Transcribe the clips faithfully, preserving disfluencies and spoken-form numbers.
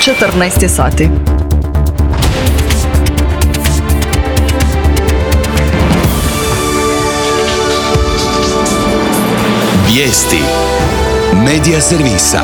četrnaest je sati. Vijesti Medija servisa.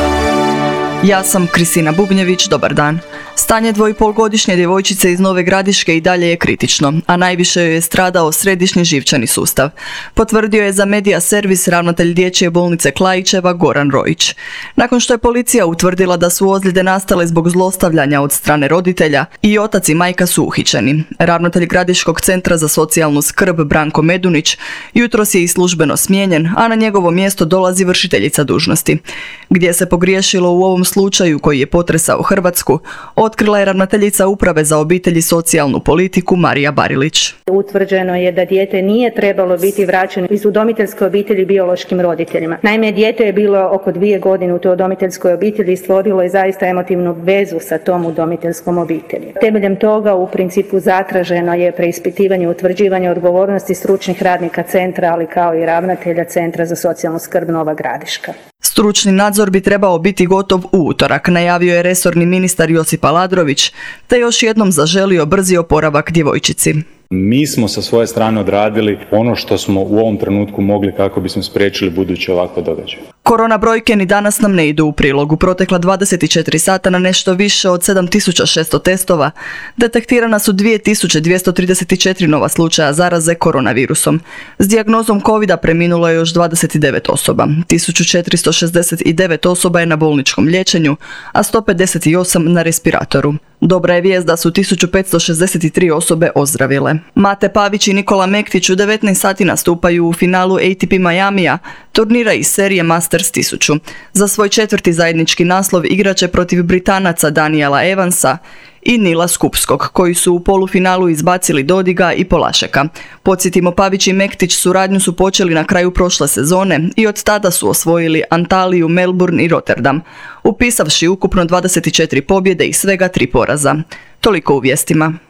Ja sam Kristina Bubnjević, dobar dan. Stanje dvoipolgodišnje djevojčice iz Nove Gradiške i dalje je kritično, a najviše joj je stradao središnji živčani sustav. Potvrdio je za Medija servis ravnatelj dječje bolnice Klaićeva Goran Rojić. Nakon što je policija utvrdila da su ozljede nastale zbog zlostavljanja od strane roditelja, i otac i majka su uhićeni. Ravnatelj Gradiškog centra za socijalnu skrb Branko Medunić jutros je i službeno smijenjen, a na njegovo mjesto dolazi vršiteljica dužnosti. Gdje se pogriješilo u ovom slučaju koji je potresao Hrvatsku, otkrila je ravnateljica Uprave za obitelj i socijalnu politiku Marija Barilić. Utvrđeno je da dijete nije trebalo biti vraćeno iz udomiteljske obitelji biološkim roditeljima. Naime, dijete je bilo oko dvije godine u toj udomiteljskoj obitelji i stvorilo je zaista emotivnu vezu sa tom udomiteljskom obitelji. Temeljem toga u principu zatraženo je preispitivanje i utvrđivanje odgovornosti stručnih radnika centra, ali kao i ravnatelja Centra za socijalnu skrb Nova Gradiška. Stručni nadzor bi trebao biti gotov u utorak, najavio je resorni ministar Josip Aladrović, te još jednom zaželio brzi oporavak djevojčici. Mi smo sa svoje strane odradili ono što smo u ovom trenutku mogli kako bismo spriječili buduće ovakve događaje. Korona brojke ni danas nam ne idu u prilog. U protekla dvadeset četiri sata na nešto više od sedam tisuća šesto testova detektirana su dvije tisuće dvjesto trideset četiri nova slučaja zaraze koronavirusom. S dijagnozom covida preminulo je još dvadeset devet osoba. tisuću četiristo šezdeset devet osoba je na bolničkom liječenju, a sto pedeset osam na respiratoru. Dobra je vijest da su tisuću petsto šezdeset tri osobe ozdravile. Mate Pavić i Nikola Mektić u devetnaest sati nastupaju u finalu A T P Miamija, turnira iz serije Masters tisuću. Za svoj četvrti zajednički naslov igraće protiv Britanaca Daniela Evansa i Nila Skupskog, koji su u polufinalu izbacili Dodiga i Polašeka. Podsjetimo, Pavić i Mektić suradnju su počeli na kraju prošle sezone i od tada su osvojili Antaliju, Melbourne i Rotterdam, upisavši ukupno dvadeset četiri pobjede i svega tri poraza. Toliko u vijestima.